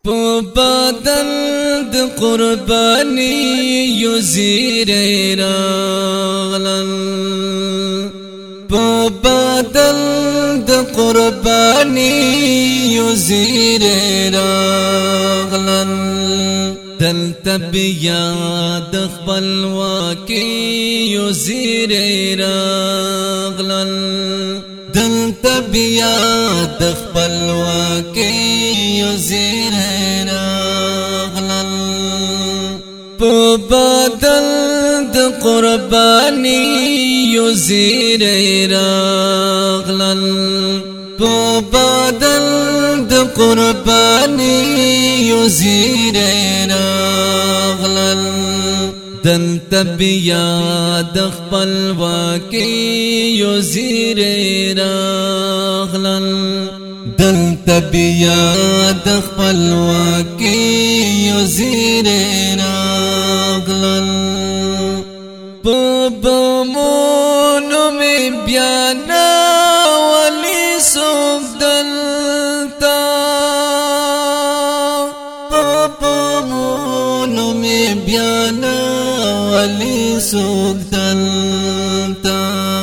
په بدل د قرباني یو زیری راغلل په بدل د قرباني یو زیری راغلل دلته بیا د خپلواکي یو زیری راغلل دلته بیا د خپلواکي یو زیری راغلل په بدل د قرباني یو زیری راغلل په بدل د قرباني یو زیری راغلل دلته بیا د خپلواکي یو زیری راغلل دلته بیا د خپلواکي یو زیری راغلل په بمونو مې بیا ناولي څوک دلته په بمونو مې بیا ناولي څوک دلته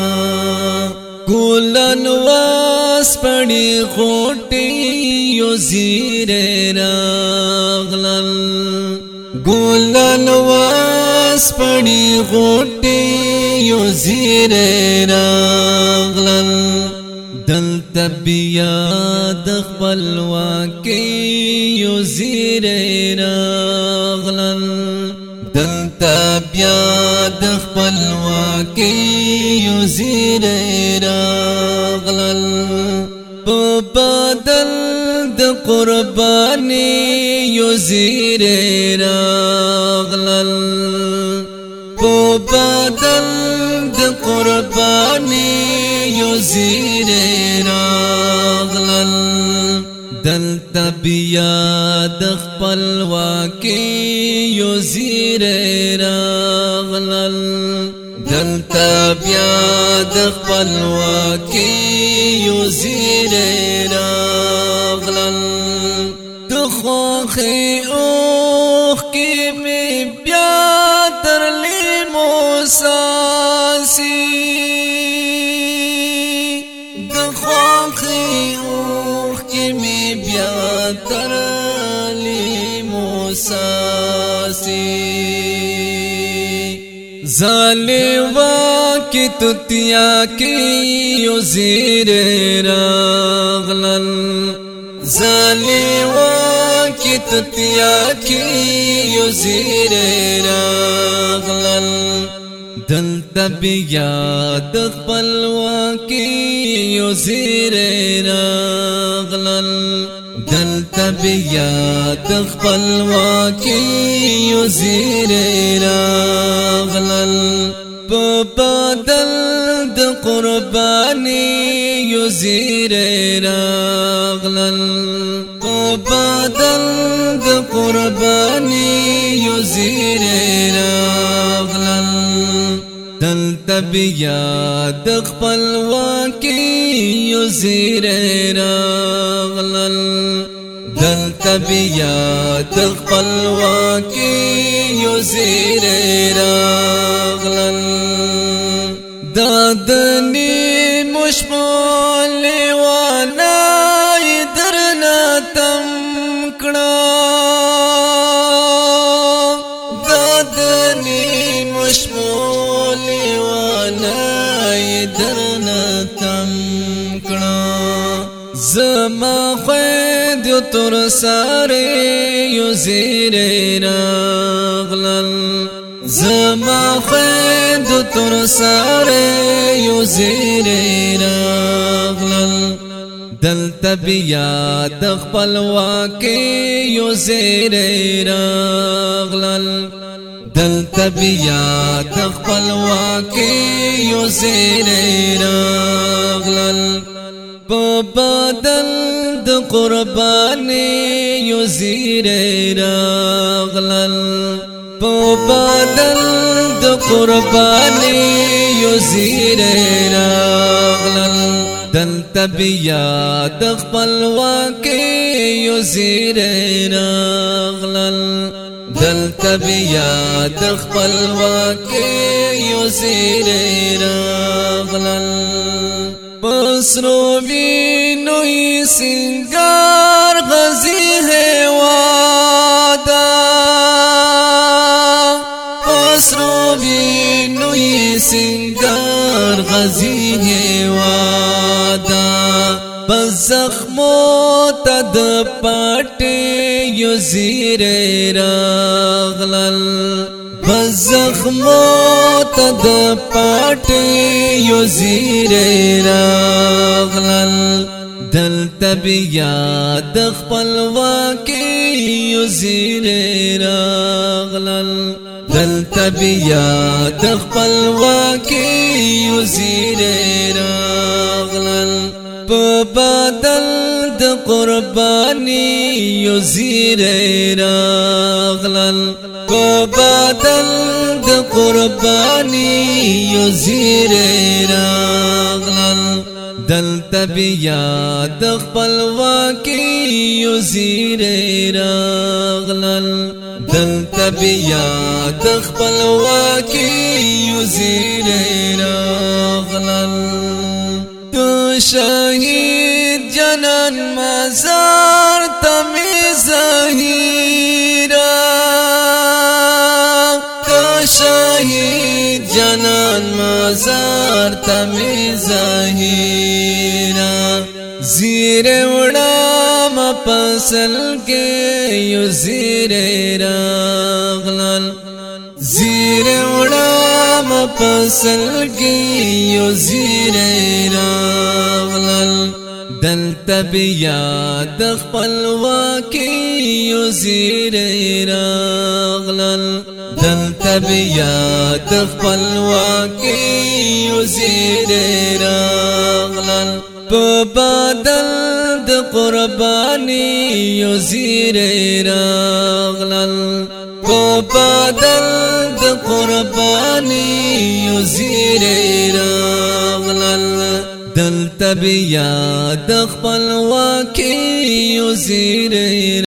ګلان واسپړي غوټي یو زیری راغلل ګلان واسپړي غوټي یو زیری راغلل دلته بیا د خپلواکي یو زیری راغلل دلته بیا د خپلواکي یو زیری راغلل په بدل د قرباني یو زیری راغلل په بدل د قرباني یو زیری راغلل دلته بیا د خپلواکي یو زیری راغلل دلته بیا د خپلواکي یو زیری راغلل د خوښۍ اوښکې مې بیا تر لیمو څاڅي د خوښۍ اوښکې مې بیا تر لیمو څاڅي ظالوا کی تتیا کی یو زیری راغلل ظالوا کی تتیا کی یو زیری راغلل دلته بیا د خپلواکي یو زیری راغلل دلته بیا د خپلواکي یو زیری راغلل په بدل د قرباني یو زیری راغلل په بدل د قرباني یو زیری راغلل دلته بیا د خپلواکي یو زیری راغلل دلته بیا د خپلواکي یو زیری راغلل دا د نیمو شپو لیوانای درنه تم کړه دا د نیمو شپو لیوانای درنه تم کړه زما خوید تر ساره یو زیری راغلل زما خوید تر ساره یو زیری راغلل دلته بیا د خپلواکي یو زیری راغلل دلته بیا د خپلواکي یو زیری راغلل په بدل د قرباني یو زیری راغلل په بدل د قرباني یو زیری راغلل دلته بیا د خپلواکۍ یو زیری راغلل دلته بیا د خپلواکۍ یو زیری راغلل پسرو وینو یې سینګار غازي هېواده پسرو وینو یې سینګار غازي هېواده بس زخمو ته د پټې یو زیری راغلل بس زخمو ته د پټې یو زیری راغلل دلته بیا د خپلواکۍ یو زیری راغلل دلته بیا د خپلواکۍ یو زیری راغلل په بدل د قرباني یو زیری راغلل په بدل د قرباني یو زیری راغلل دلته بیا د خپلواکۍ یو زیری راغلل دلته بیا د خپلواکۍ یو زیری راغلل شهید جنان مزار تمی زهیرا شهید جنان مزار تمی زهیرا زیر وڑا مپسل کے یو زیری راغلل زیر وڑا مپسل کے یو زیری راغلل دلته بیا د خپلواکۍ یو زیری راغلل دلته بیا د خپلواکۍ یو زیری راغلل په بدل د قرباني یو زیری راغلل په بدل د قرباني یو زیری راغلل دلته بیا د خپلواکۍ یو زیری